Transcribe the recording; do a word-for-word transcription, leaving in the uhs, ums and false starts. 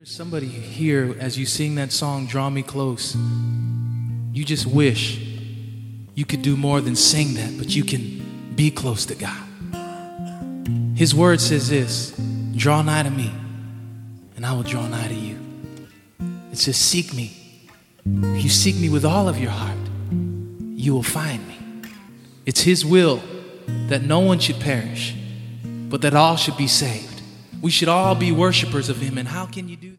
There's somebody here, as you sing that song, Draw Me Close, you just wish you could do more than sing that, but you can be close to God. His word says this: draw nigh to me, and I will draw nigh to you. It says, seek me. If you seek me with all of your heart, you will find me. It's his will that no one should perish, but that all should be saved. We should all be worshipers of him. And how can you do that?